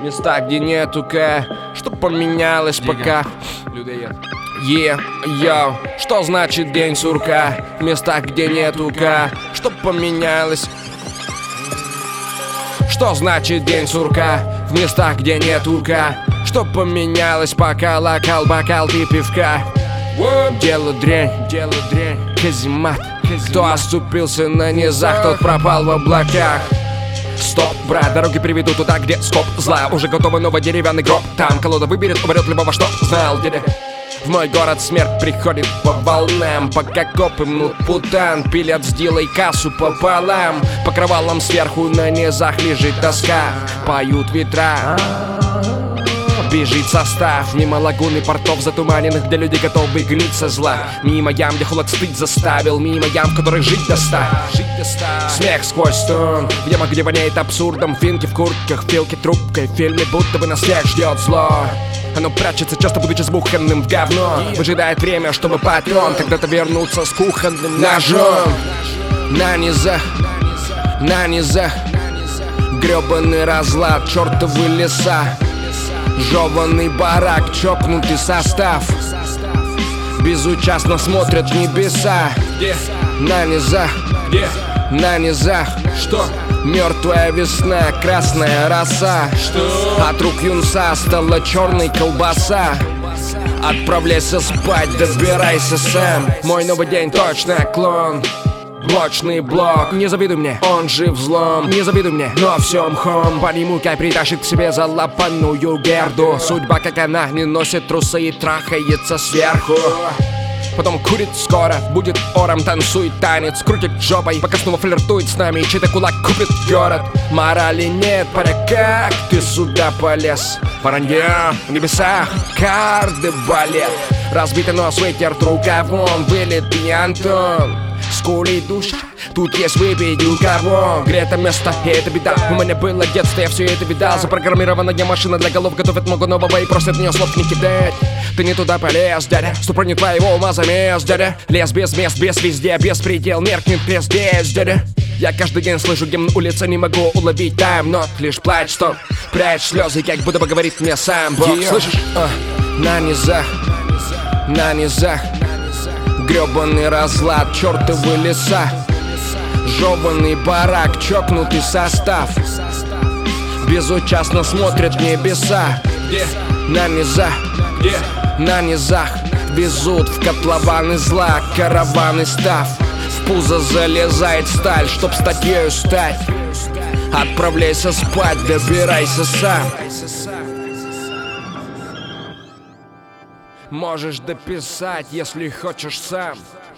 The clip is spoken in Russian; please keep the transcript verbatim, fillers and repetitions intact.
места, где нету К. Что поменялось пока? Е, йоу, что значит день сурка? В местах, где нету К. Что поменялось? Что значит день сурка? В местах, где нету К. Что поменялось пока? Локал, бокал, ты пивка. Дело дрянь, дело дрянь, каземат. Кто оступился на низах, тот пропал в облаках. Стоп, брат, дороги приведут туда, где скоп зла. Уже готовый новый деревянный гроб. Там колода выберет, уберет любого, что знал дядя. В мой город смерть приходит по волнам. Пока копы мнут путан, пилят с дилой кассу пополам. Покрывалом сверху на низах лежит тоска. Поют ветра, бежит состав. Мимо лагуны портов затуманенных, где люди готовы гнить со зла. Мимо ям, где холод стыд заставил. Мимо ям, в которых жить доста. Смех сквозь стон, в ямах, где воняет абсурдом. Финки в куртках, филки трубкой. В фильме будто бы нас всех ждет зло. Оно прячется, часто будучи сбуханным в говно. Выжидает время, чтобы патрон когда-то вернуться с кухонным ножом. На низах, на низах гребаный разлад, чертовы леса. Жеванный барак, чокнутый состав. Безучастно смотрят в небеса. На низах, на низах. Что? Мертвая весна, красная роса. Что? От рук юнца стала черной колбаса. Отправляйся спать, добирайся сам. Мой новый день точно клон. Блочный блок, не завидуй мне, он же взлом. Не завидуй мне, но все мхом. По нему Кай притащит к себе залапанную герду. Судьба, как она, не носит трусы и трахается сверху. Потом курит скоро, будет ором, танцует танец. Крутит жопой, пока снова флиртует с нами. Чей-то кулак купит город. Морали нет, паря, как ты сюда полез? Воронье в небесах, карды балет. Разбитый нос вытер рукавом, вылитый Антон. Скулит душа, тут есть выпить у кого. Где это место, и это беда. У меня было детство, я все это видал. Запрограммированная машина для голов готовит много нового и просит мне слов не кидать. Ты не туда полез, дядя, ступор не твоего ума замес, дядя. Лес без мест, без везде, беспредел, меркнет здесь, дядя. Я каждый день слышу гимн улицы, не могу уловить тайм-нот. Лишь плачь, что прячь слезы, как будто бы говорит мне сам Бог. Слышишь? А, на низах, на низах гребаный разлад, чертовы леса. Жеванный барак, чокнутый состав. Безучастно смотрят в небеса. На низах, на низах везут в котлованы зла, караваны став. В пузо залезает сталь, чтоб статьею стать. Отправляйся спать, добирайся сам. Можешь дописать, если хочешь сам.